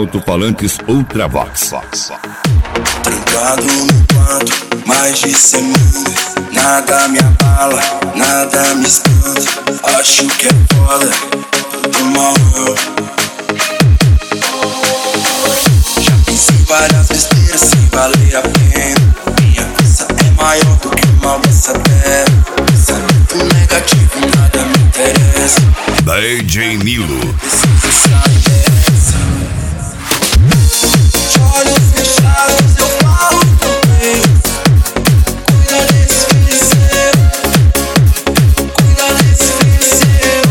Alto-falantes Ultravox. Trancado no quarto, mais de semana. Nada me abala, nada me espanta. Acho que é foda, tudo mal. Já pensei várias besteiras sem valer a pena. Minha força é maior do que uma dessa terra. Pensamento negativo, nada me interessa. DJ Nilo. Preciso sair dessa. De olhos fechados eu falo com Deus. Cuida desse filho seu. Cuida desse filho seu.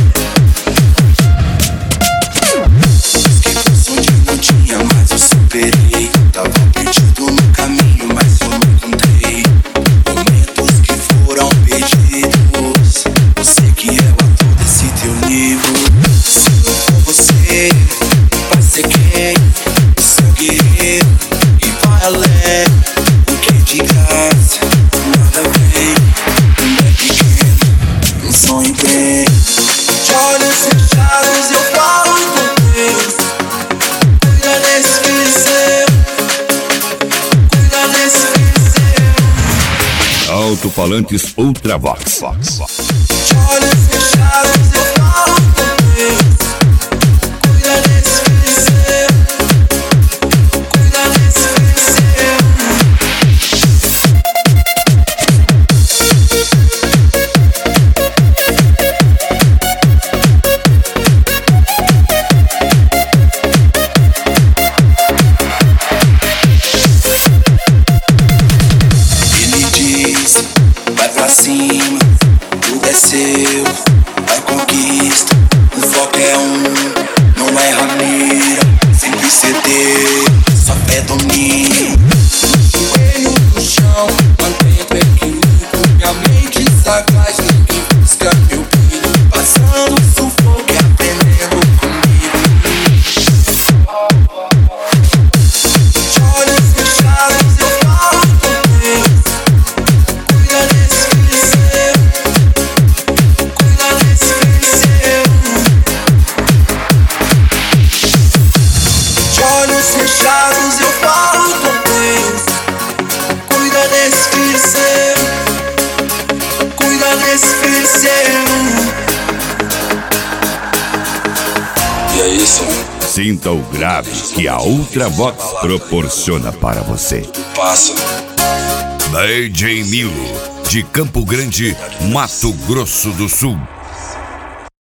Busquei força onde não tinha, mas eu superei. Tava perdido no caminho, mas eu não encontrei. Momentos que foram perdidos. Você que é o ator desse teu livro. Se eu for você, vai ser quem? O seu guerreiro. E vai além, porque de graça nada vem. Não é pequeno, um sonho bem. De olhos fechados eu falo com Deus. Cuida desse filho seu. Cuida desse filho seu. Alto-falantes Ultravox. De olhos fechados eu falo com Deus. Cuida desse filho seu. Cuida desse filho seu. Ele diz, vai pra cima, tudo é seu, vai conquista. O foco é não erra a mira, sempre ceder, só fé domina. Joelho no chão, mantendo equilíbrio. Minha mente sagaz, ninguém busca meu brilho. Passando sufoco e aprendendo comigo. De olhos fechados eu falo com Deus. Cuida desse filho seu. Cuida desse filho seu. De olhos fechados eu falo com Deus. Cuida desse filho seu. Cuida desse filho seu. E é isso, Sinta o grave que a Ultravox proporciona para você. passa. DJ Nilo, de Campo Grande, Mato Grosso do Sul.